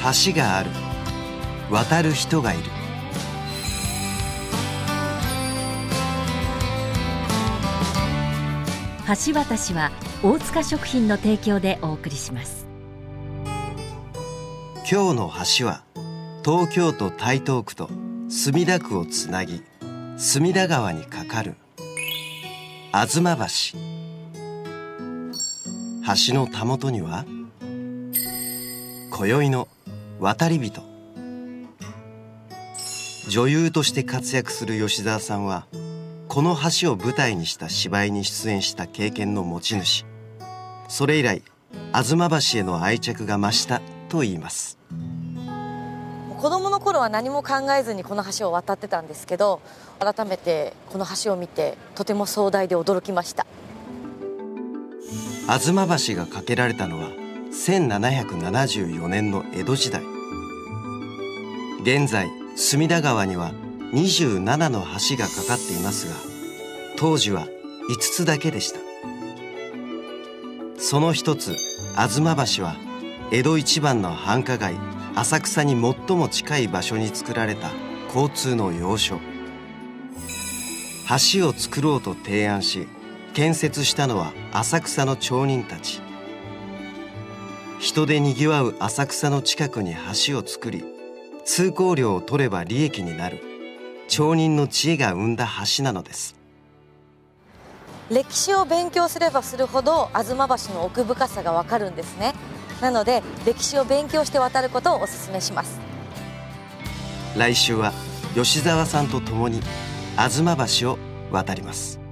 橋がある。渡る人がいる。 橋渡しは大塚食品の提供でお送りします。 今日の橋は東京都台東区と墨田区をつなぎ、隅田川に架かる吾妻橋。橋のたもとには今宵の渡り人。女優として活躍する吉沢さんは、この橋を舞台にした芝居に出演した経験の持ち主。それ以来吾妻橋への愛着が増したといいます。 子供の頃は何も考えずにこの橋を渡ってたんですけど、改めてこの橋を見てとても壮大で驚きました。 吾妻橋が架けられたのは1774年の江戸時代。現在隅田川には27の橋が架かっていますが、当時は5つだけでした。その一つ吾妻橋は江戸一番の繁華街浅草に最も近い場所に作られた交通の要所。橋を作ろうと提案し建設したのは浅草の町人たち。人でにぎわう浅草の近くに橋を作り、通行料を取れば利益になる町人の知恵が生んだ橋なのです。 歴史を勉強すればするほど吾妻橋の奥深さがわかるんですね。なので歴史を勉強して渡ることをお勧めします。 来週は吉沢さんと共に吾妻橋を渡ります。